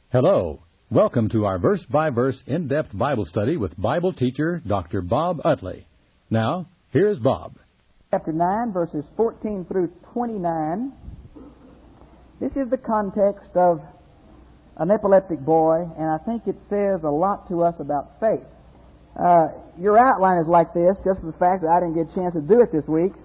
Hello. Welcome to our verse-by-verse in-depth Bible study with Bible teacher Dr. Bob Utley. Now, here's Bob. Chapter 9, verses 14 through 29. This is the context of an epileptic boy, and I think it says a lot to us about faith. Your outline is like this, just for the fact that I didn't get a chance to do it this week.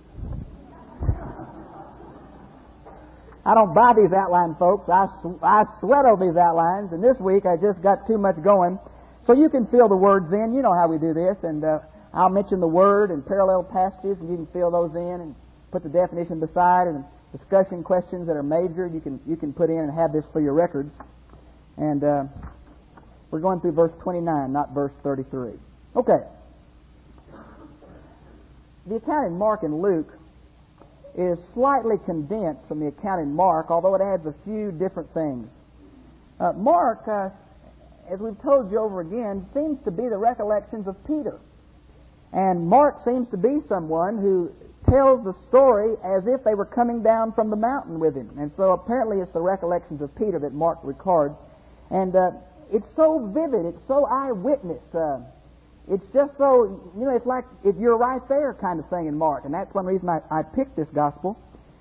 I don't buy these outlines, folks. I sweat over these outlines, and this week I just got too much going. So you can fill the words in. You know how we do this, and I'll mention the word and parallel passages, and you can fill those in and put the definition beside, and discussion questions that are major you can put in and have this for your records. And we're going through verse 29, not verse 33. Okay. The account in Mark and Luke is slightly condensed from the account in Mark, although it adds a few different things. Mark, as we've told you over again, seems to be the recollections of Peter. And Mark seems to be someone who tells the story as if they were coming down from the mountain with him. And so apparently it's the recollections of Peter that Mark records. And it's so vivid, it's so eyewitness. It's just so, it's like if you're right there kind of thing in Mark. And that's one reason I picked this gospel.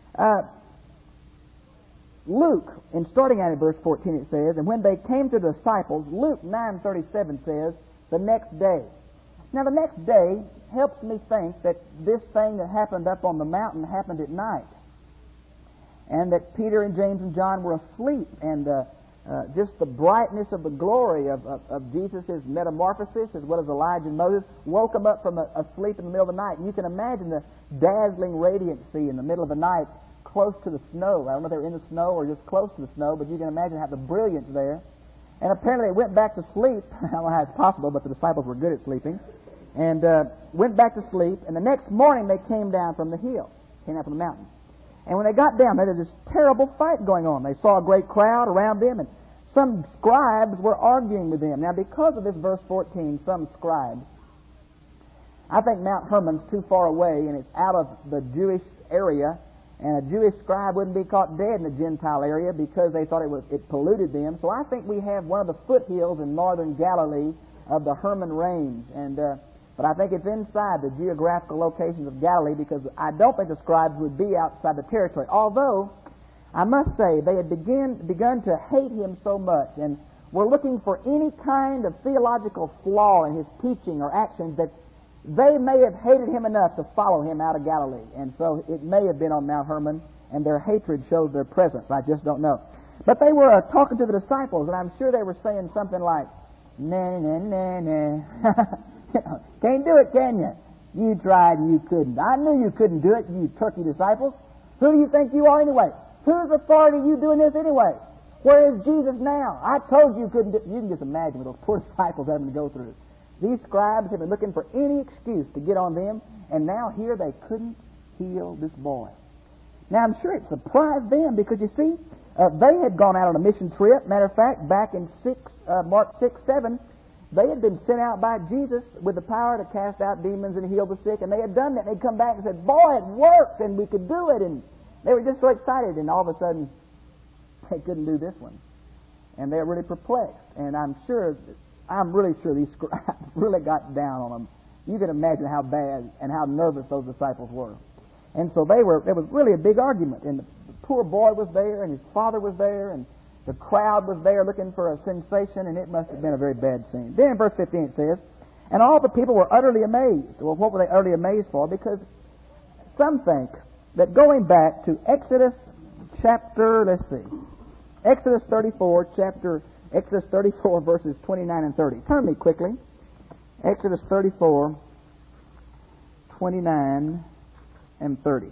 Luke, in starting out in verse 14, it says, and when they came to the disciples, Luke 9:37 says, the next day. Now, the next day helps me think that this thing that happened up on the mountain happened at night. And that Peter and James and John were asleep, and just the brightness of the glory of Jesus' metamorphosis, as well as Elijah and Moses, woke them up from asleep in the middle of the night. And you can imagine the dazzling radiancy in the middle of the night, close to the snow. I don't know if they were in the snow or just close to the snow, but you can imagine how the brilliance there. And apparently they went back to sleep. I don't know how it's possible, but the disciples were good at sleeping. And went back to sleep, and the next morning they came down from the hill, came down from the mountain. And when they got down there, there was this terrible fight going on. They saw a great crowd around them, and some scribes were arguing with them. Now, because of this verse 14, some scribes, I think Mount Hermon's too far away, and it's out of the Jewish area, and a Jewish scribe wouldn't be caught dead in the Gentile area because they thought it polluted them. So I think we have one of the foothills in northern Galilee of the Hermon Range, and but I think it's inside the geographical locations of Galilee because I don't think the scribes would be outside the territory. Although, I must say, they had begun to hate him so much and were looking for any kind of theological flaw in his teaching or actions that they may have hated him enough to follow him out of Galilee. And so it may have been on Mount Hermon, and their hatred shows their presence. I just don't know. But they were talking to the disciples, and I'm sure they were saying something like, nah, nah, nah, nah. Can't do it, can you? You tried and you couldn't. I knew you couldn't do it, you turkey disciples. Who do you think you are anyway? Whose authority are you doing this anyway? Where is Jesus now? I told you couldn't do it. You can just imagine what those poor disciples having to go through. These scribes have been looking for any excuse to get on them, and now here they couldn't heal this boy. Now I'm sure it surprised them because you see, they had gone out on a mission trip. Matter of fact, back in Mark 6:7, they had been sent out by Jesus with the power to cast out demons and heal the sick, and they had done that. And they'd come back and said, boy, it worked, and we could do it. And they were just so excited, and all of a sudden, they couldn't do this one. And they were really perplexed. And I'm really sure these scribes really got down on them. You can imagine how bad and how nervous those disciples were. And so there was really a big argument. And the poor boy was there, and his father was there, and the crowd was there looking for a sensation, and it must have been a very bad scene. Then in verse 15 it says, and all the people were utterly amazed. Well, what were they utterly amazed for? Because some think that going back to Exodus 34, verses 29 and 30. Turn me quickly. Exodus 34, 29 and 30.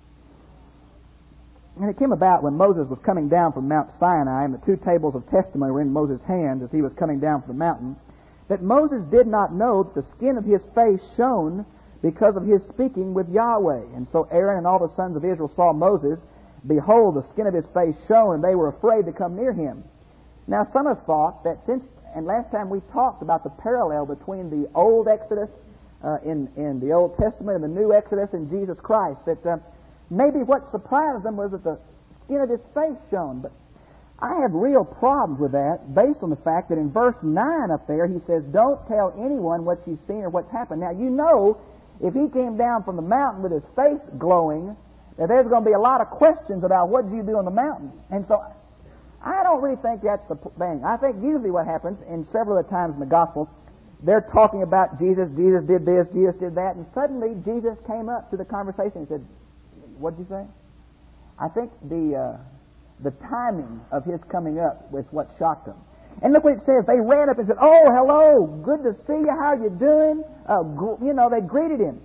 And it came about when Moses was coming down from Mount Sinai, and the two tables of testimony were in Moses' hands as he was coming down from the mountain, that Moses did not know that the skin of his face shone because of his speaking with Yahweh. And so Aaron and all the sons of Israel saw Moses. Behold, the skin of his face shone, and they were afraid to come near him. Now some have thought that and last time we talked about the parallel between the old Exodus in the Old Testament and the new Exodus in Jesus Christ, that maybe what surprised them was that the skin of his face shone. But I have real problems with that based on the fact that in verse 9 up there he says, don't tell anyone what you've seen or what's happened. Now, you know, if he came down from the mountain with his face glowing, that there's going to be a lot of questions about what did you do on the mountain. And so I don't really think that's the thing. I think usually what happens, in several of the times in the Gospels, they're talking about Jesus, Jesus did this, Jesus did that, and suddenly Jesus came up to the conversation and said, what did you say? I think the timing of his coming up was what shocked them. And look what it says. They ran up and said, oh, hello, good to see you, how you doing? They greeted him.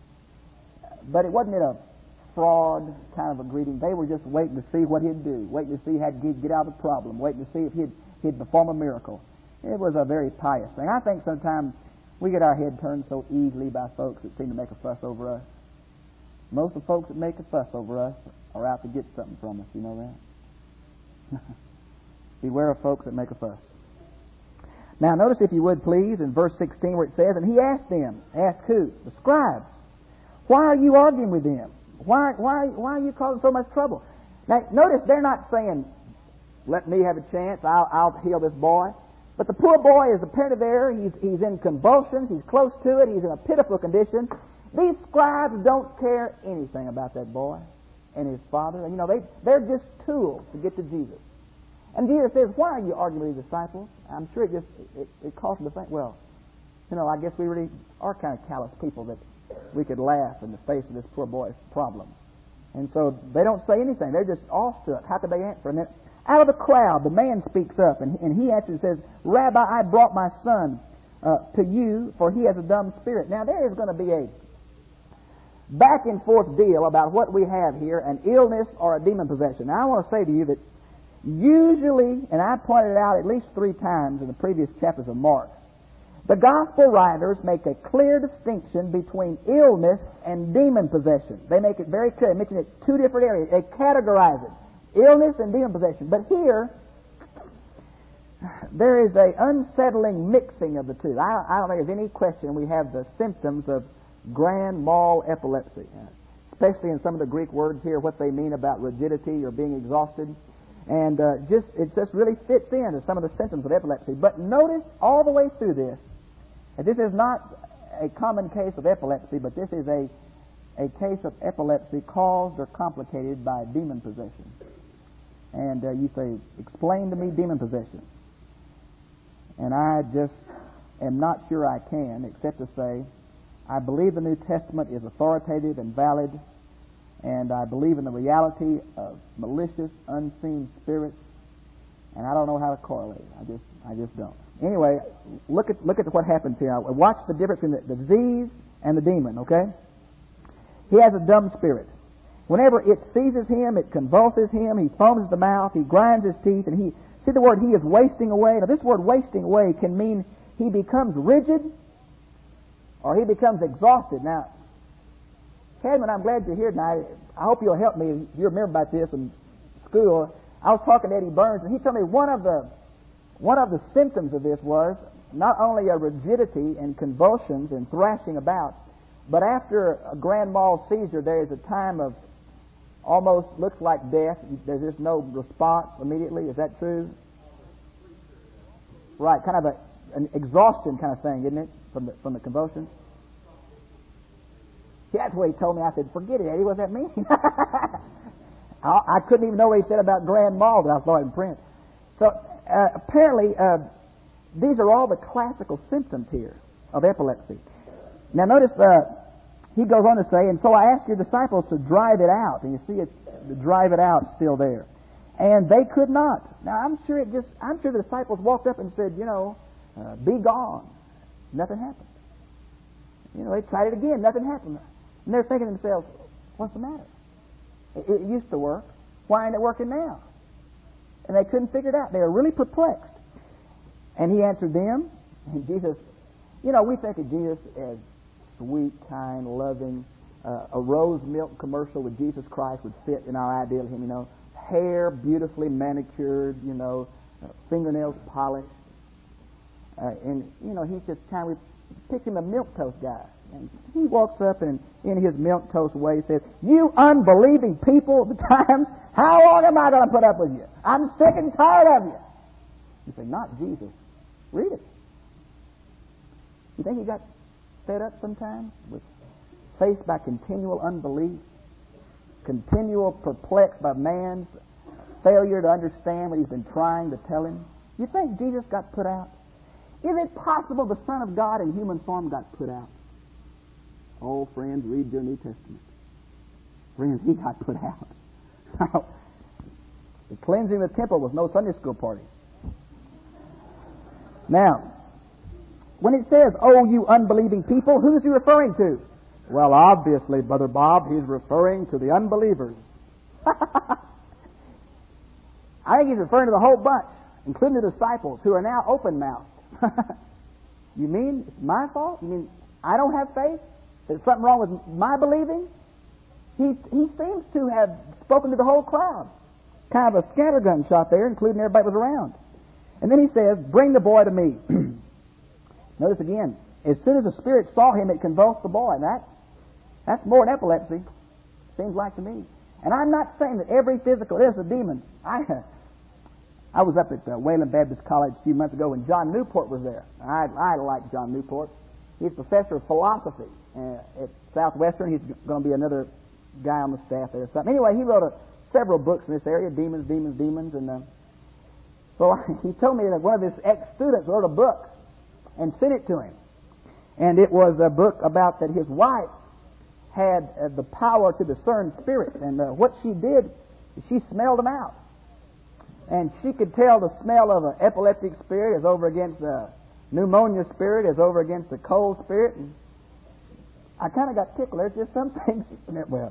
But it wasn't a fraud kind of a greeting. They were just waiting to see what he'd do, waiting to see how he'd get out of the problem, waiting to see if he'd perform a miracle. It was a very pious thing. I think sometimes we get our head turned so easily by folks that seem to make a fuss over us. Most of the folks that make a fuss over us are out to get something from us. You know that? Beware of folks that make a fuss. Now, notice, if you would please, in verse 16 where it says, and he asked them, asked who? The scribes. Why are you arguing with them? Why are you causing so much trouble? Now, notice they're not saying, let me have a chance, I'll heal this boy. But the poor boy is apparently there, he's in convulsions, he's close to it, he's in a pitiful condition. These scribes don't care anything about that boy and his father. And they're just tools to get to Jesus. And Jesus says, why are you arguing with the disciples? I'm sure it caused them to think, well, I guess we really are kind of callous people that we could laugh in the face of this poor boy's problem. And so they don't say anything. They're just awestruck. How could they answer? And then out of the crowd, the man speaks up, and he answers and says, Rabbi, I brought my son to you, for he has a dumb spirit. Now, there is going to be a back and forth deal about what we have here, an illness or a demon possession. Now, I want to say to you that usually, and I pointed it out at least 3 times in the previous chapters of Mark, the gospel writers make a clear distinction between illness and demon possession. They make it very clear. They mention it 2 different areas. They categorize it. Illness and demon possession. But here, there is an unsettling mixing of the two. I don't think there's any question we have the symptoms of grand mal epilepsy, especially in some of the Greek words here, what they mean about rigidity or being exhausted. And it just really fits into some of the symptoms of epilepsy. But notice all the way through this, that this is not a common case of epilepsy, but this is a case of epilepsy caused or complicated by demon possession. And you say, explain to me demon possession. And I just am not sure I can, except to say, I believe the New Testament is authoritative and valid, and I believe in the reality of malicious, unseen spirits, and I don't know how to correlate it. I just don't. Anyway, look at what happens here. Watch the difference between the disease and the demon, okay? He has a dumb spirit. Whenever it seizes him, it convulses him, he foams at the mouth, he grinds his teeth, and see the word, he is wasting away. Now, this word wasting away can mean he becomes rigid or he becomes exhausted. Now, Cadman, I'm glad you're here tonight. I hope you'll help me. If you remember about this in school, I was talking to Eddie Burns, and he told me one of the symptoms of this was not only a rigidity and convulsions and thrashing about, but after a grand mal seizure, there is a time of almost looks like death. There's just no response immediately. Is that true? Right, kind of an exhaustion kind of thing, isn't it, from the convulsions? Yeah, that's what he told me. I said, forget it, Eddie. What does that mean? I couldn't even know what he said about grand mal that I saw in print. So apparently, these are all the classical symptoms here of epilepsy. Now notice, he goes on to say, and so I asked your disciples to drive it out. And you see the drive it out still there. And they could not. Now I'm sure the disciples walked up and said, be gone. Nothing happened. They tried it again. Nothing happened. And they're thinking to themselves, what's the matter? It used to work. Why ain't it working now? And they couldn't figure it out. They were really perplexed. And he answered them, and Jesus, we think of Jesus as sweet, kind, loving. A rose milk commercial with Jesus Christ would fit in our ideal of him, hair beautifully manicured, fingernails polished. And he's just kind of, we picture him a milquetoast guy. And he walks up and in his milquetoast way says, you unbelieving people of the times, How long am I going to put up with you? I'm sick and tired of you. You say, not Jesus. Read it. You think he got fed up sometimes with faced by continual unbelief, continual perplexed by man's failure to understand what he's been trying to tell him? You think Jesus got put out? Is it possible the Son of God in human form got put out? Oh, friends, read your New Testament. Friends, he got put out. Now, the cleansing of the temple was no Sunday school party. Now, when it says, "Oh, you unbelieving people," who's he referring to? Well, obviously, Brother Bob, he's referring to the unbelievers. I think he's referring to the whole bunch, including the disciples, who are now open-mouthed. You mean it's my fault? You mean I don't have faith? There's something wrong with my believing? He seems to have spoken to the whole crowd. Kind of a scattergun shot there, including everybody that was around. And then he says, "Bring the boy to me." Notice again, as soon as the Spirit saw him, it convulsed the boy. That's more than epilepsy, seems like to me. And I'm not saying that every physical is a demon. I was up at Wayland Baptist College a few months ago when John Newport was there. I like John Newport. He's professor of philosophy at Southwestern. He's going to be another guy on the staff there or something. Anyway, he wrote several books in this area, demons. And so he told me that one of his ex-students wrote a book and sent it to him. And it was a book about that his wife had the power to discern spirits. And what she did, she smelled them out. And she could tell the smell of an epileptic spirit is over against a pneumonia spirit, is over against a cold spirit. And I kind of got tickled. There's just some things, well,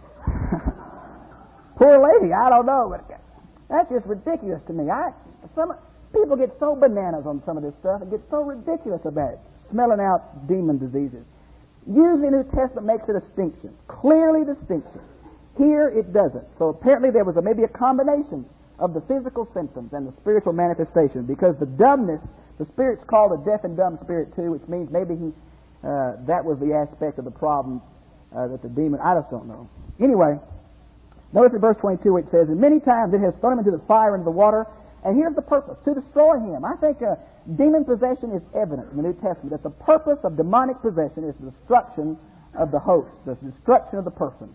poor lady, I don't know, but that's just ridiculous to me. Some people get so bananas on some of this stuff and get so ridiculous about it, smelling out demon diseases. Usually the New Testament makes a distinction, clearly distinction. Here it doesn't. So apparently there was maybe a combination of the physical symptoms and the spiritual manifestation, because the dumbness, the spirit's called a deaf and dumb spirit too, which means maybe that was the aspect of the problem that the demon, I just don't know. Anyway, notice in verse 22 where it says, "And many times it has thrown him into the fire and into the water," and here's the purpose, to destroy him. I think demon possession is evident in the New Testament, that the purpose of demonic possession is the destruction of the host, the destruction of the person.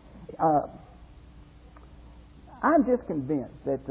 I'm just convinced that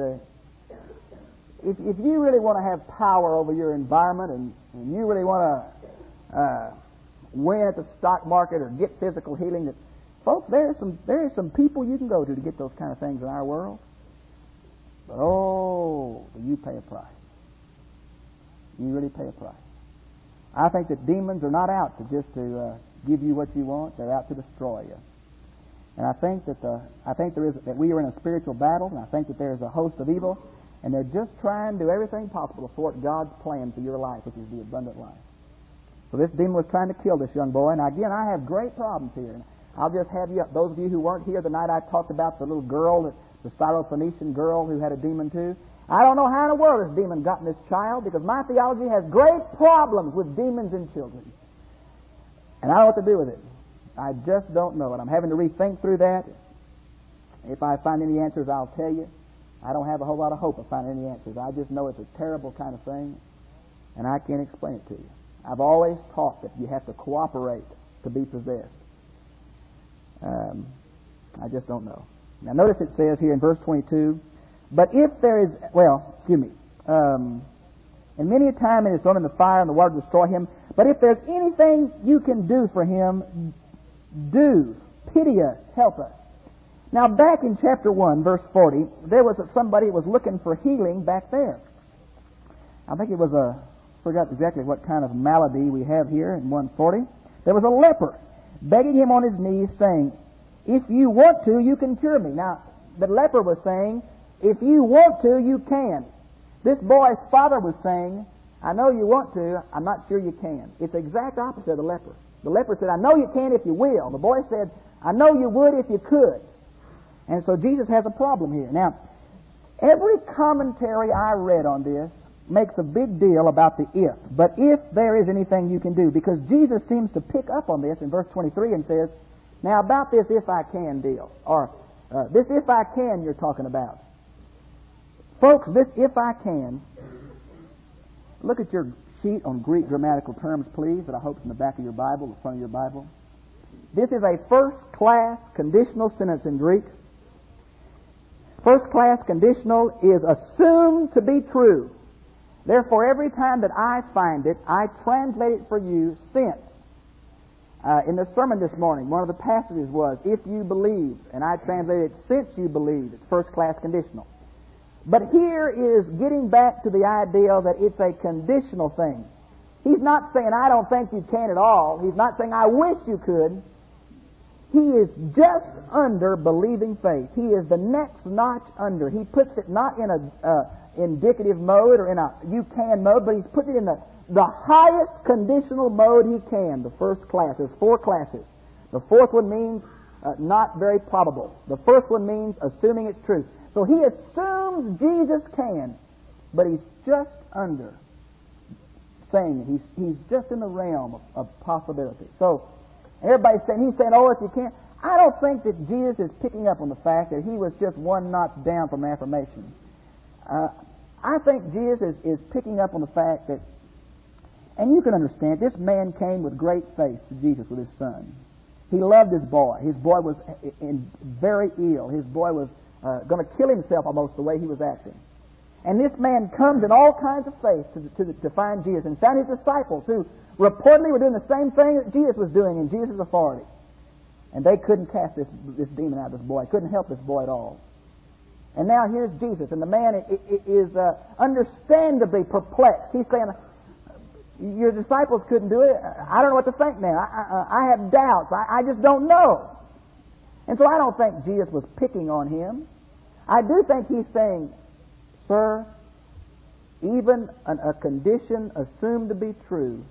if you really want to have power over your environment and you really want to win at the stock market or get physical healing, that folks, there are some people you can go to get those kind of things in our world. But you pay a price. You really pay a price. I think that demons are not out to give you what you want. They're out to destroy you. And I think that we are in a spiritual battle, and I think that there is a host of evil, and they're just trying to do everything possible to thwart God's plan for your life, which is the abundant life. So this demon was trying to kill this young boy, and again, I have great problems here. And I'll just have you, those of you who weren't here the night I talked about the little girl, the Syrophoenician girl who had a demon too. I don't know how in the world this demon got in this child, because my theology has great problems with demons in children. And I don't know what to do with it. I just don't know it. I'm having to rethink through that. If I find any answers, I'll tell you. I don't have a whole lot of hope of finding any answers. I just know it's a terrible kind of thing, and I can't explain it to you. I've always taught that you have to cooperate to be possessed. I just don't know. Now notice it says here in verse 22, "But if there is," "and many a time it is thrown in the fire and the water to destroy him. But if there's anything you can do for him, do. Pity us. Help us." Now back in chapter 1, verse 40, there was somebody who was looking for healing back there. I think it was forgot exactly what kind of malady we have here in 140. There was a leper begging him on his knees, saying, "If you want to, you can cure me." Now, the leper was saying, "If you want to, you can." This boy's father was saying, "I know you want to, I'm not sure you can." It's the exact opposite of the leper. The leper said, "I know you can if you will." The boy said, "I know you would if you could." And so Jesus has a problem here. Now, every commentary I read on this makes a big deal about the if. But if there is anything you can do, because Jesus seems to pick up on this in verse 23 and says, "Now about this if I can deal," or This if I can you're talking about. Folks, this if I can, look at your sheet on Greek grammatical terms, please, that I hope is in the back of your Bible, the front of your Bible. This is a first-class conditional sentence in Greek. First-class conditional is assumed to be true. Therefore, every time that I find it, I translate it for you since. In the sermon this morning, one of the passages was, if you believe, and I translated it, since you believe. It's first-class conditional. But here is getting back to the idea that it's a conditional thing. He's not saying, I don't think you can at all. He's not saying, I wish you could. He is just under believing faith. He is the next notch under. He puts it not in a indicative mode or in a you can mode, but he's put it in the highest conditional mode he can, the first class. There's 4 classes. The fourth one means not very probable. The first one means assuming it's true. So he assumes Jesus can, but he's just under saying it. He's just in the realm of possibility. So everybody's saying, he's saying, oh, if you can't. I don't think that Jesus is picking up on the fact that he was just one notch down from affirmation. I think Jesus is picking up on the fact that, and you can understand, this man came with great faith to Jesus with his son. He loved his boy. His boy was very ill. His boy was going to kill himself almost the way he was acting. And this man comes in all kinds of faith to find Jesus and found his disciples who reportedly were doing the same thing that Jesus was doing in Jesus' authority. And they couldn't cast this demon out of this boy. Couldn't help this boy at all. And now here's Jesus, and the man is understandably perplexed. He's saying, your disciples couldn't do it. I don't know what to think now. I have doubts. I just don't know. And so I don't think Jesus was picking on him. I do think he's saying, sir, even a condition assumed to be true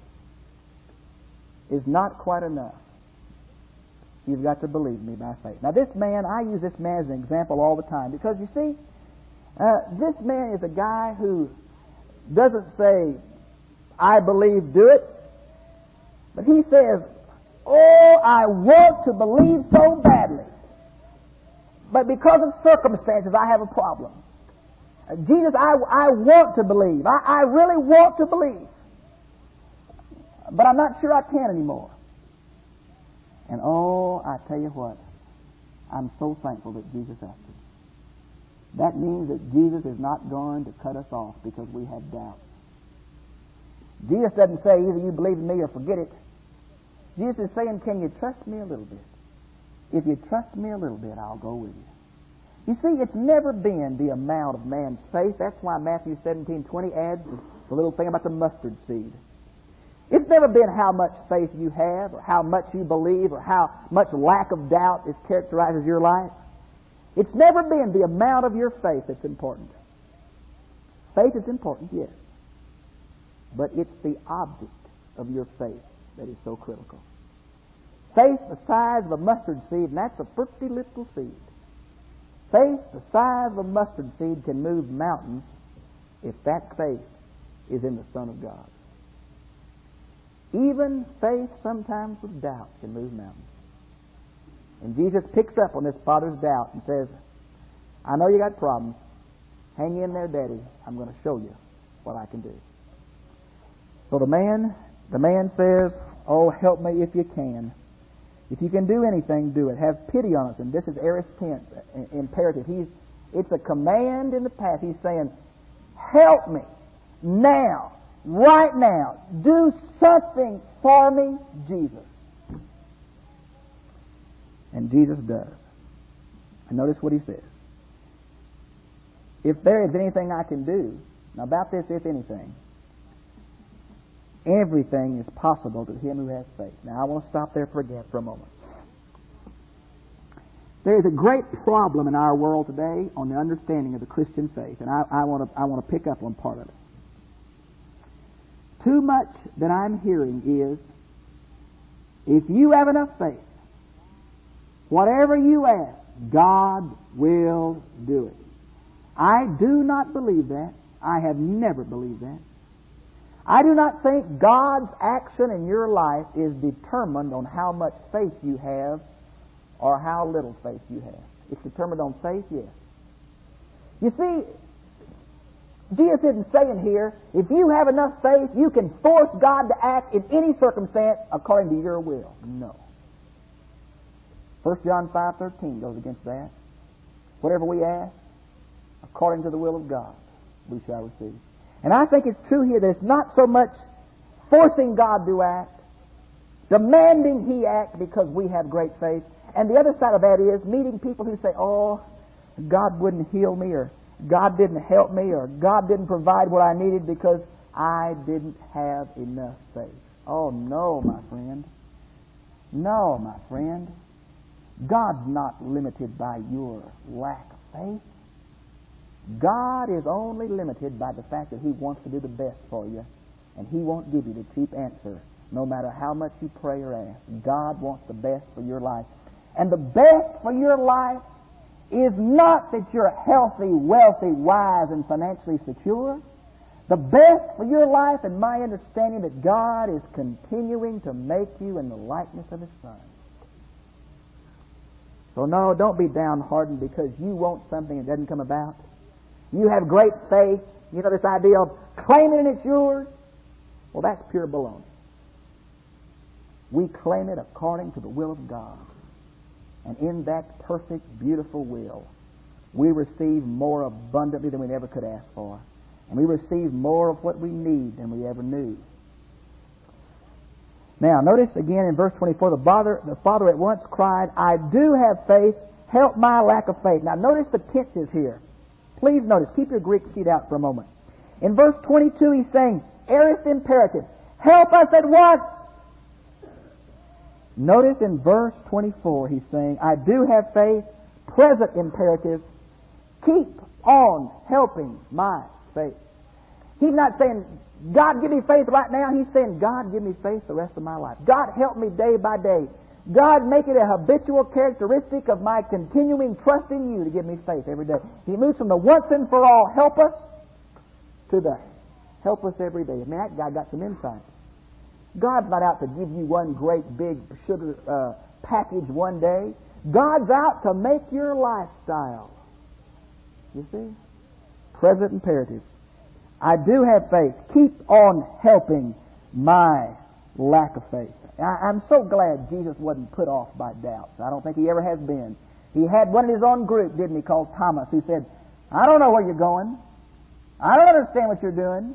is not quite enough. You've got to believe me by faith. Now this man, I use this man as an example all the time because you see, this man is a guy who doesn't say, I believe, do it. But he says, oh, I want to believe so badly. But because of circumstances, I have a problem. Jesus, I want to believe. I really want to believe. But I'm not sure I can anymore. And oh, I tell you what, I'm so thankful that Jesus asked us. That means that Jesus is not going to cut us off because we have doubts. Jesus doesn't say either you believe in me or forget it. Jesus is saying, can you trust me a little bit? If you trust me a little bit, I'll go with you. You see, it's never been the amount of man's faith. That's why Matthew 17:20 adds the little thing about the mustard seed. It's never been how much faith you have, or how much you believe, or how much lack of doubt is characterizes your life. It's never been the amount of your faith that's important. Faith is important, yes. But it's the object of your faith that is so critical. Faith the size of a mustard seed, and that's a pretty little seed. Faith the size of a mustard seed can move mountains if that faith is in the Son of God. Even faith sometimes with doubt can move mountains. And Jesus picks up on this father's doubt and says, I know you got problems. Hang in there, Daddy. I'm going to show you what I can do. So the man says, oh, help me if you can. If you can do anything, do it. Have pity on us. And this is aorist tense, imperative. It's a command in the past. He's saying, help me now, right now. Do something for me, Jesus. And Jesus does. And notice what he says. If there is anything I can do, now about this, if anything, everything is possible to him who has faith. Now I want to stop there for a moment. There is a great problem in our world today on the understanding of the Christian faith, and I want to pick up on part of it. Too much that I'm hearing is, if you have enough faith, whatever you ask, God will do it. I do not believe that. I have never believed that. I do not think God's action in your life is determined on how much faith you have or how little faith you have. It's determined on faith, yes. You see, Jesus isn't saying here, if you have enough faith, you can force God to act in any circumstance according to your will. No. 1 John 5:13 goes against that. Whatever we ask, according to the will of God, we shall receive. And I think it's true here that it's not so much forcing God to act, demanding He act because we have great faith. And the other side of that is meeting people who say, oh, God wouldn't heal me, or God didn't help me, or God didn't provide what I needed because I didn't have enough faith. Oh, no, my friend. No, my friend. God's not limited by your lack of faith. God is only limited by the fact that He wants to do the best for you, and He won't give you the cheap answer no matter how much you pray or ask. God wants the best for your life. And the best for your life is not that you're healthy, wealthy, wise, and financially secure. The best for your life, in my understanding, that God is continuing to make you in the likeness of His Son. So no, don't be downhearted because you want something that doesn't come about. You have great faith. You know this idea of claiming it's yours? Well, that's pure baloney. We claim it according to the will of God. And in that perfect, beautiful will, we receive more abundantly than we ever could ask for. And we receive more of what we need than we ever knew. Now, notice again in verse 24, the father at once cried, I do have faith, help my lack of faith. Now, notice the tenses here. Please notice, keep your Greek sheet out for a moment. In verse 22, he's saying, aorist imperative, help us at once. Notice in verse 24, he's saying, I do have faith, present imperative, keep on helping my faith. He's not saying, God, give me faith right now. He's saying, God, give me faith the rest of my life. God, help me day by day. God, make it a habitual characteristic of my continuing trust in You to give me faith every day. He moves from the once and for all help us to the help us every day. Man, that guy got some insight. God's not out to give you one great big sugar package one day. God's out to make your lifestyle. You see? Present imperative. I do have faith. Keep on helping my lack of faith. I'm so glad Jesus wasn't put off by doubts. I don't think He ever has been. He had one in His own group, didn't He, called Thomas, who said, I don't know where you're going. I don't understand what you're doing.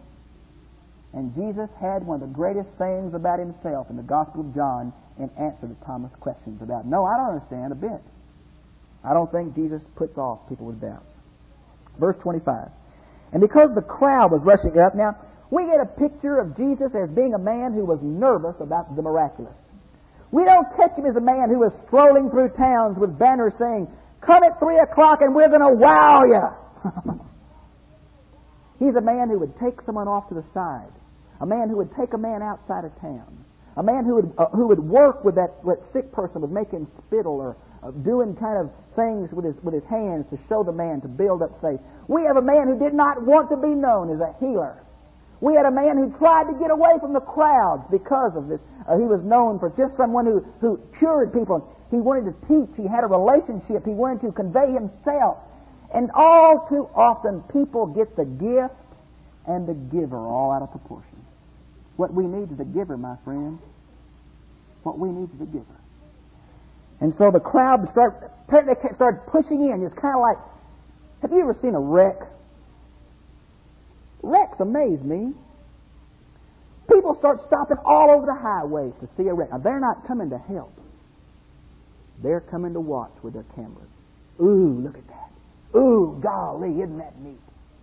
And Jesus had one of the greatest sayings about Himself in the Gospel of John in answer to Thomas' questions about, no, I don't understand a bit. I don't think Jesus puts off people with doubts. Verse 25. And because the crowd was rushing up, now, we get a picture of Jesus as being a man who was nervous about the miraculous. We don't catch Him as a man who was strolling through towns with banners saying, come at 3 o'clock and we're going to wow you. He's a man who would take someone off to the side. A man who would take a man outside of town. A man who would work with that sick person, would make him spittle or doing kind of things with his hands to show the man, to build up faith. We have a man who did not want to be known as a healer. We had a man who tried to get away from the crowds because of this. He was known for just someone who cured people. He wanted to teach. He had a relationship. He wanted to convey himself. And all too often people get the gift and the giver all out of proportion. What we need is a giver, my friend. What we need is a giver. And so the crowd started pushing in. It's kind of like, have you ever seen a wreck? Wrecks amaze me. People start stopping all over the highways to see a wreck. Now, they're not coming to help. They're coming to watch with their cameras. Ooh, look at that. Ooh, golly, isn't that neat?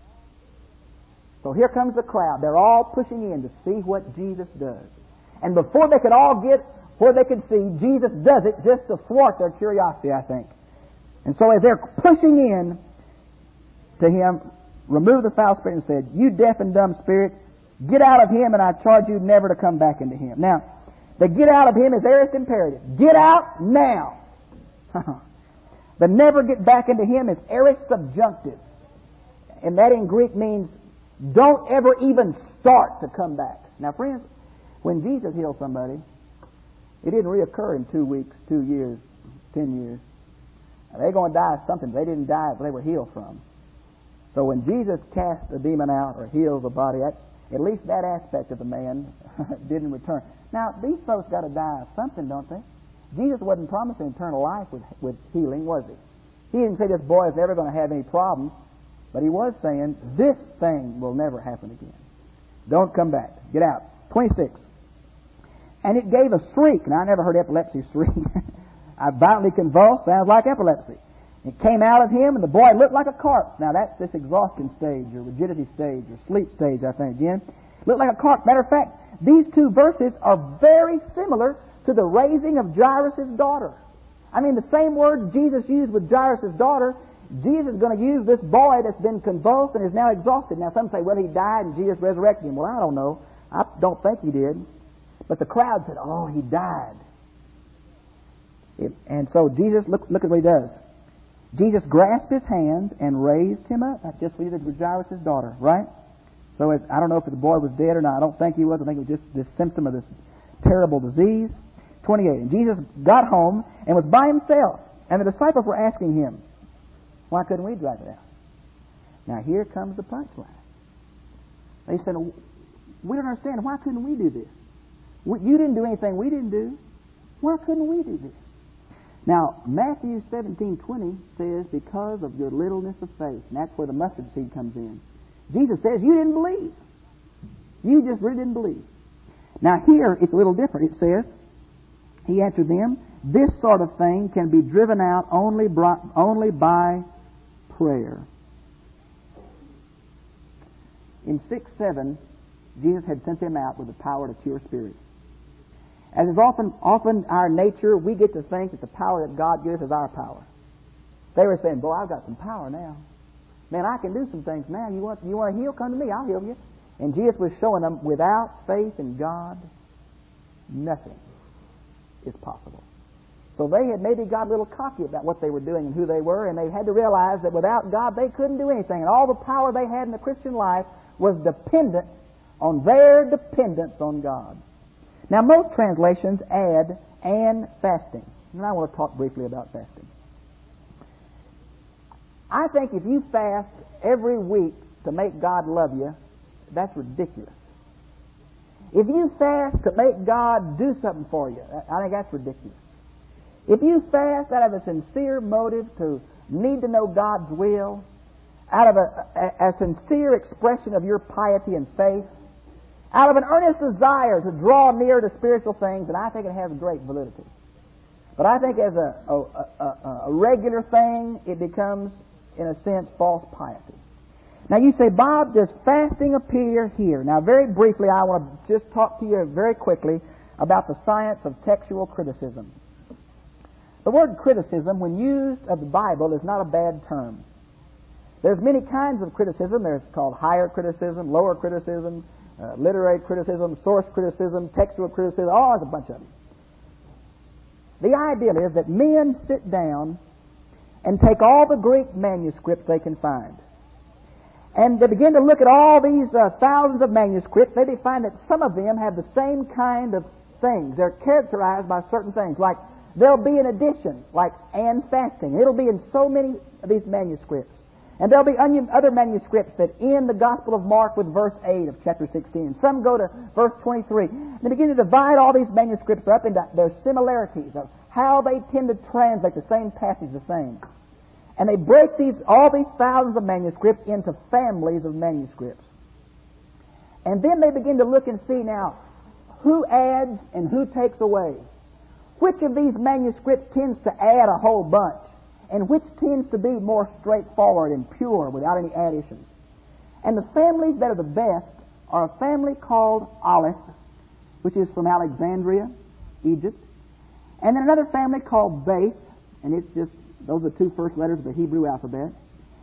So here comes the crowd. They're all pushing in to see what Jesus does. And before they could all get where they could see, Jesus does it just to thwart their curiosity, I think. And so as they're pushing in to Him, removed the foul spirit and said, you deaf and dumb spirit, get out of him, and I charge you never to come back into him. Now, the get out of him is aorist imperative. Get out now. The never get back into him is aorist subjunctive. And that in Greek means don't ever even start to come back. Now, friends, when Jesus healed somebody, it didn't reoccur in 2 weeks, 2 years, 10 years. They're going to die of something they didn't die they were healed from. So when Jesus casts a demon out or heals a body, at least that aspect of the man didn't return. Now, these folks got to die of something, don't they? Jesus wasn't promising eternal life with healing, was he? He didn't say this boy is never going to have any problems, but he was saying this thing will never happen again. Don't come back. Get out. 26. And it gave a shriek. Now, I never heard epilepsy shriek. I violently convulsed. Sounds like epilepsy. It came out of him, and the boy looked like a carp. Now, that's this exhaustion stage, or rigidity stage, or sleep stage, I think, again. Looked like a carp. Matter of fact, these two verses are very similar to the raising of Jairus' daughter. I mean, the same words Jesus used with Jairus' daughter, Jesus is going to use this boy that's been convulsed and is now exhausted. Now, some say, well, he died and Jesus resurrected him. Well, I don't know. I don't think he did. But the crowd said, oh, he died. And so Jesus, look at what he does. Jesus grasped his hand and raised him up. That's just what he did with Jairus' daughter, right? So I don't know if the boy was dead or not. I don't think he was. I think it was just this symptom of this terrible disease. 28. And Jesus got home and was by himself. And the disciples were asking him, why couldn't we drive it out? Now here comes the punchline. They said, we don't understand. Why couldn't we do this? You didn't do anything we didn't do. Why couldn't we do this? Now, Matthew 17:20 says, because of your littleness of faith. And that's where the mustard seed comes in. Jesus says, you didn't believe. You just really didn't believe. Now here, it's a little different. It says, he answered them, this sort of thing can be driven out only by prayer. In 6:7, Jesus had sent them out with the power to cure spirits. As is often our nature, we get to think that the power that God gives is our power. They were saying, boy, I've got some power now. Man, I can do some things now. You want to heal? Come to me. I'll heal you. And Jesus was showing them, without faith in God, nothing is possible. So they had maybe got a little cocky about what they were doing and who they were, and they had to realize that without God they couldn't do anything. And all the power they had in the Christian life was dependent on their dependence on God. Now, most translations add and fasting. And I want to talk briefly about fasting. I think if you fast every week to make God love you, that's ridiculous. If you fast to make God do something for you, I think that's ridiculous. If you fast out of a sincere motive to need to know God's will, out of a sincere expression of your piety and faith, out of an earnest desire to draw near to spiritual things, and I think it has great validity. But I think as a regular thing, it becomes, in a sense, false piety. Now you say, Bob, does fasting appear here? Now very briefly, I want to just talk to you very quickly about the science of textual criticism. The word criticism, when used of the Bible, is not a bad term. There's many kinds of criticism. There's called higher criticism, lower criticism, literary criticism, source criticism, textual criticism, there's a bunch of them. The idea is that men sit down and take all the Greek manuscripts they can find. And they begin to look at all these thousands of manuscripts. They find that some of them have the same kind of things. They're characterized by certain things. Like there'll be an addition, like and fasting. It'll be in so many of these manuscripts. And there'll be other manuscripts that end the Gospel of Mark with verse 8 of chapter 16. Some go to verse 23. They begin to divide all these manuscripts up into their similarities of how they tend to translate the same passage the same. And they break all these thousands of manuscripts into families of manuscripts. And then they begin to look and see now who adds and who takes away. Which of these manuscripts tends to add a whole bunch? And which tends to be more straightforward and pure without any additions. And the families that are the best are a family called Aleph, which is from Alexandria, Egypt. And then another family called Beth, and it's just, those are the two first letters of the Hebrew alphabet.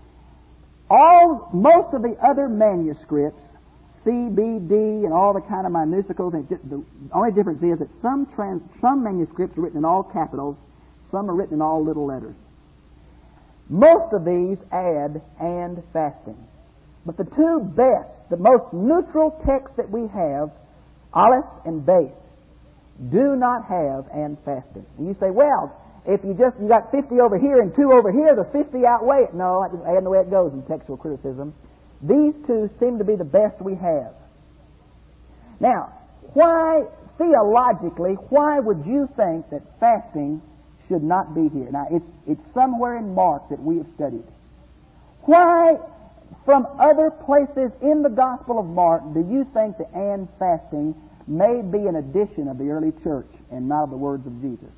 Most of the other manuscripts, C, B, D, and all the kind of minuscules, and the only difference is that some manuscripts are written in all capitals, some are written in all little letters. Most of these add and fasting. But the two best, the most neutral texts that we have, Aleph and Beth, do not have and fasting. And you say, well, if you got 50 over here and 2 over here, the 50 outweigh it. No, that's the way it goes in textual criticism. These two seem to be the best we have. Now, theologically, why would you think that fasting should not be here? Now, it's somewhere in Mark that we have studied. Why, from other places in the Gospel of Mark, do you think that fasting may be an addition of the early church and not of the words of Jesus?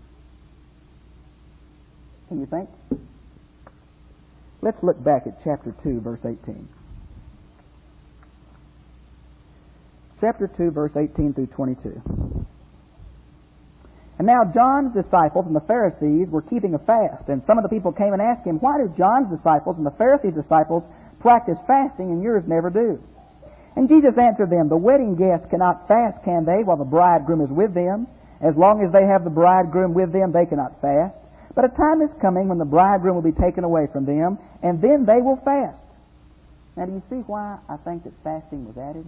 Can you think? Let's look back at chapter 2, verse 18. Chapter 2, verse 18 through 22. And now John's disciples and the Pharisees were keeping a fast, and some of the people came and asked him, "Why do John's disciples and the Pharisees' disciples practice fasting and yours never do?" And Jesus answered them, "The wedding guests cannot fast, can they, while the bridegroom is with them? As long as they have the bridegroom with them, they cannot fast. But a time is coming when the bridegroom will be taken away from them, and then they will fast." Now, do you see why I think that fasting was added?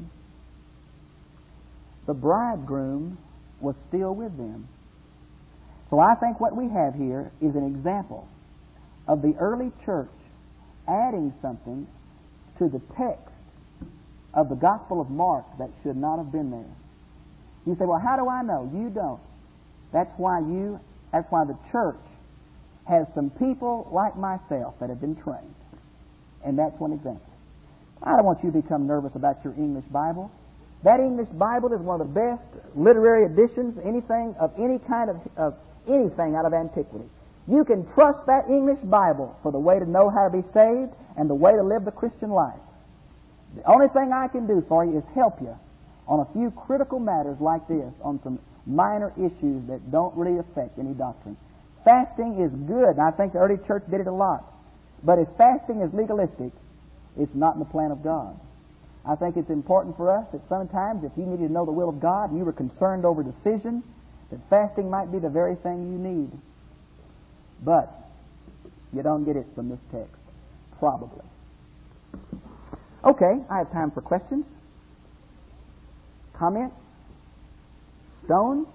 The bridegroom was still with them. So I think what we have here is an example of the early church adding something to the text of the Gospel of Mark that should not have been there. You say, "Well, how do I know?" You don't. That's why the church has some people like myself that have been trained. And that's one example. I don't want you to become nervous about your English Bible. That English Bible is one of the best literary editions, anything of any kind of anything out of antiquity. You can trust that English Bible for the way to know how to be saved and the way to live the Christian life. The only thing I can do for you is help you on a few critical matters like this, on some minor issues that don't really affect any doctrine. Fasting is good, and I think the early church did it a lot. But if fasting is legalistic, it's not in the plan of God. I think it's important for us that sometimes if you needed to know the will of God and you were concerned over decision, that fasting might be the very thing you need. But you don't get it from this text, probably. Okay, I have time for questions. Comment? Stone?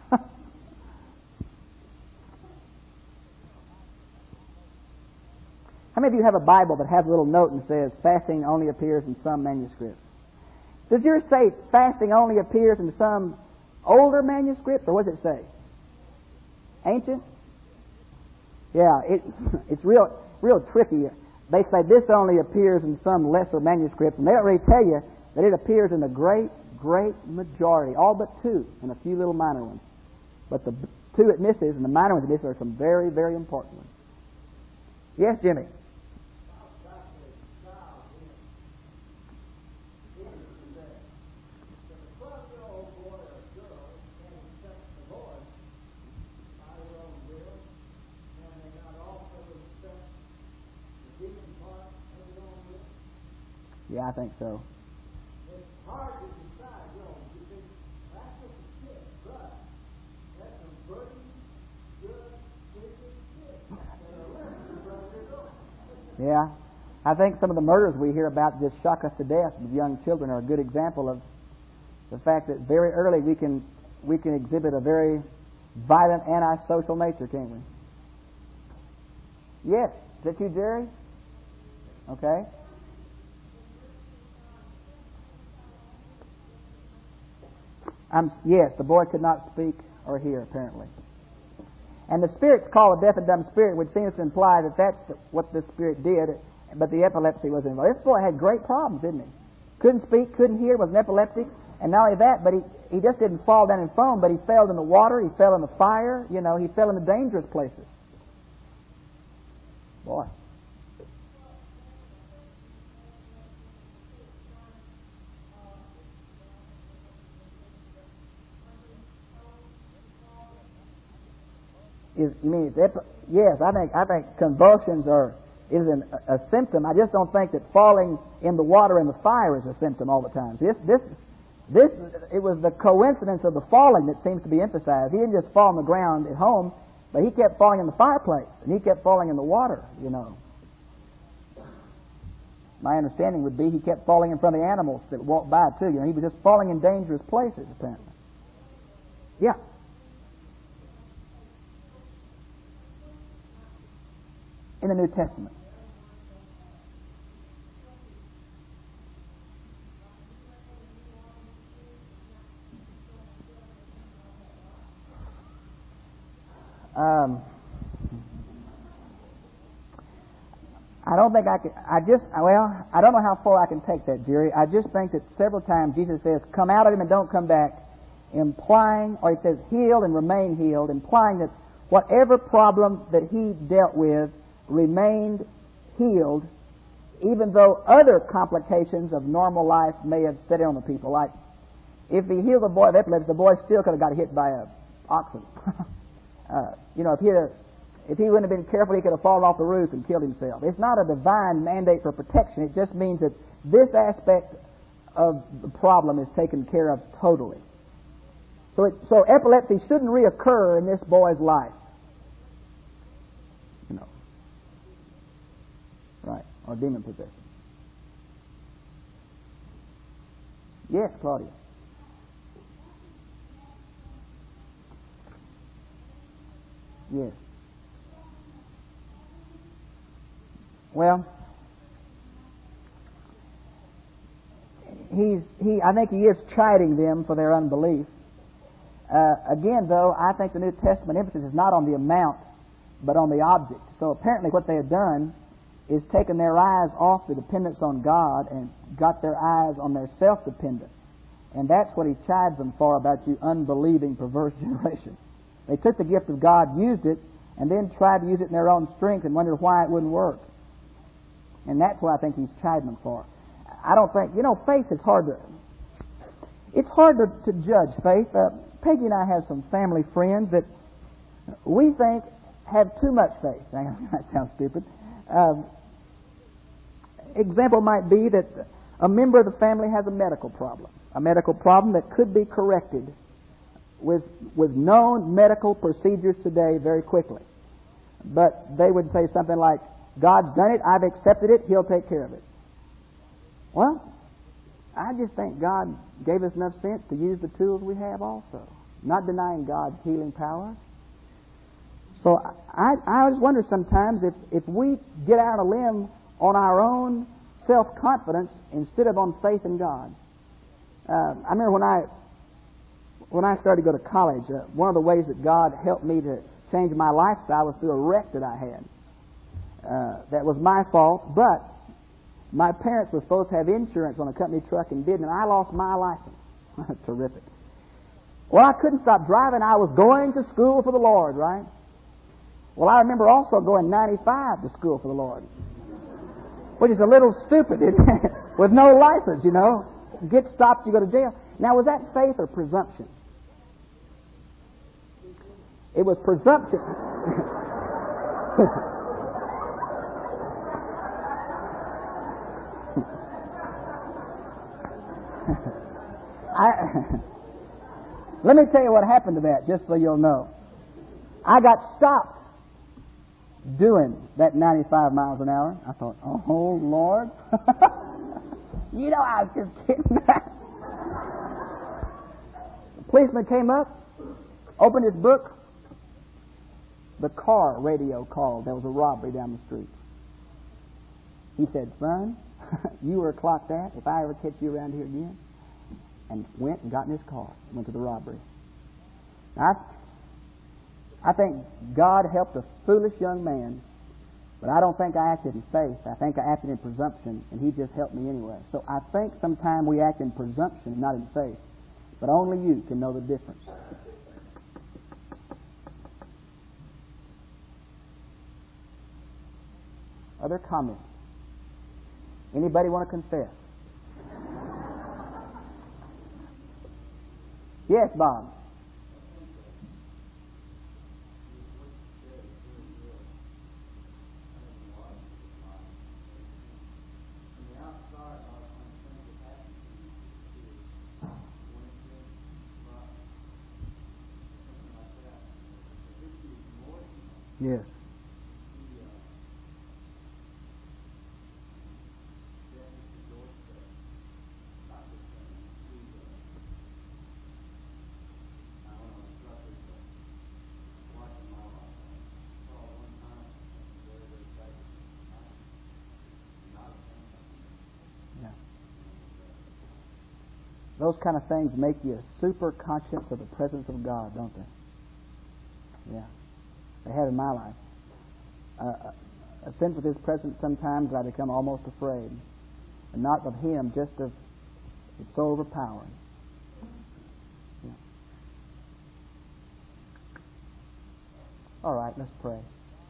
How many of you have a Bible that has a little note and says fasting only appears in some manuscripts? Does yours say fasting only appears in some older manuscript, or what does it say? Ancient? Yeah, it's real tricky. They say this only appears in some lesser manuscripts, and they don't really tell you that it appears in the great majority, all but 2, and a few little minor ones. But the 2 it misses, and the minor ones it misses, are some very, very important ones. Yes, Jimmy? Yeah, I think so. It's hard to decide, you think that's what the kid, but that's a very good kid. Yeah, I think some of the murders we hear about just shock us to death with young children are a good example of the fact that very early we can exhibit a very violent antisocial nature, can't we? Yes, is that you, Jerry? Okay. Yes, the boy could not speak or hear, apparently. And the spirit's called a deaf and dumb spirit, which seems to imply that that's what this spirit did, but the epilepsy was involved. This boy had great problems, didn't he? Couldn't speak, couldn't hear, was an epileptic, and not only that, but he just didn't fall down in foam, but he fell in the water, he fell in the fire, he fell into dangerous places. Boy. Yes, I think convulsions is a symptom. I just don't think that falling in the water and the fire is a symptom all the time. It was the coincidence of the falling that seems to be emphasized. He didn't just fall on the ground at home, but he kept falling in the fireplace and he kept falling in the water. My understanding would be he kept falling in front of the animals that walked by too. He was just falling in dangerous places apparently. Yeah. in the New Testament? I don't think I can. I don't know how far I can take that, Jerry. I just think that several times Jesus says, "Come out of him and don't come back," implying, or he says, "Healed and remain healed," implying that whatever problem that he dealt with remained healed, even though other complications of normal life may have set in on the people. Like, if he healed the boy of epilepsy, the boy still could have got hit by a oxen. If he wouldn't have been careful, he could have fallen off the roof and killed himself. It's not a divine mandate for protection. It just means that this aspect of the problem is taken care of totally. So epilepsy shouldn't reoccur in this boy's life. Right, or demon possession. Yes, Claudia. Yes. Well, I think he is chiding them for their unbelief. Again, though, I think the New Testament emphasis is not on the amount, but on the object. So apparently what they have done is taken their eyes off the dependence on God and got their eyes on their self-dependence. And that's what he chides them for about you unbelieving, perverse generation. They took the gift of God, used it, and then tried to use it in their own strength and wondered why it wouldn't work. And that's what I think he's chiding them for. I don't think, faith is hard to judge faith. Peggy and I have some family friends that we think have too much faith. That sounds stupid. Example might be that a member of the family has a medical problem that could be corrected with known medical procedures today very quickly. But they would say something like, "God's done it, I've accepted it, He'll take care of it." Well, I just think God gave us enough sense to use the tools we have also, not denying God's healing power. So I always wonder sometimes if we get out on a limb on our own self-confidence instead of on faith in God. I remember when I started to go to college, one of the ways that God helped me to change my lifestyle was through a wreck that I had. That was my fault, but my parents were supposed to have insurance on a company truck and didn't, and I lost my license. Terrific. Well, I couldn't stop driving. I was going to school for the Lord, right? Well, I remember also going 95 to school for the Lord, which is a little stupid, isn't it? With no license, Get stopped, you go to jail. Now, was that faith or presumption? It was presumption. Let me tell you what happened to that, just so you'll know. I got stopped doing that 95 miles an hour. I thought, oh, Lord. I was just kidding. The policeman came up, opened his book. The car radio called. There was a robbery down the street. He said, "Son, you were clocked at. If I ever catch you around here again," and went and got in his car, went to the robbery. Now, I think God helped a foolish young man, but I don't think I acted in faith. I think I acted in presumption, and He just helped me anyway. So I think sometimes we act in presumption, not in faith. But only you can know the difference. Other comments? Anybody want to confess? Yes, Bob. Yes. Those kind of things make you super conscious of the presence of God, don't they? Yeah. They have in my life. A sense of His presence, sometimes I become almost afraid. And not of Him, just of it's so overpowering. Yeah. All right, let's pray.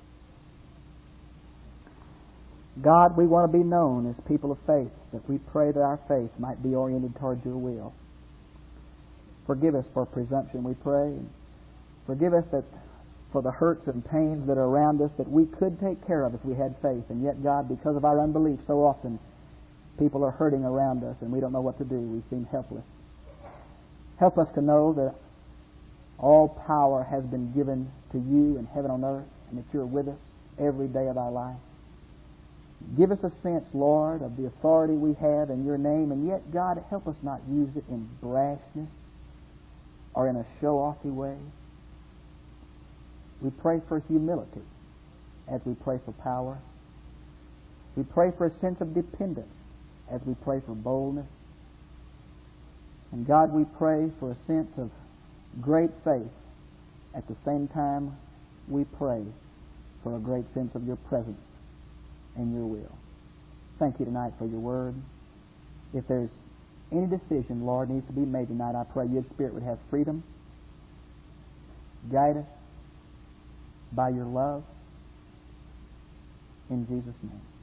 God, we want to be known as people of faith, that we pray that our faith might be oriented toward Your will. Forgive us for presumption, we pray. Forgive us that for the hurts and pains that are around us that we could take care of if we had faith. And yet, God, because of our unbelief, so often people are hurting around us and we don't know what to do. We seem helpless. Help us to know that all power has been given to You in heaven and earth, and that You're with us every day of our life. Give us a sense, Lord, of the authority we have in Your name, and yet, God, help us not use it in brashness or in a show-offy way. We pray for humility as we pray for power. We pray for a sense of dependence as we pray for boldness. And God, we pray for a sense of great faith. At the same time, we pray for a great sense of Your presence and Your will. Thank You tonight for Your word. If there's any decision, Lord, needs to be made tonight, I pray Your Spirit would have freedom. Guide us by Your love. In Jesus' name.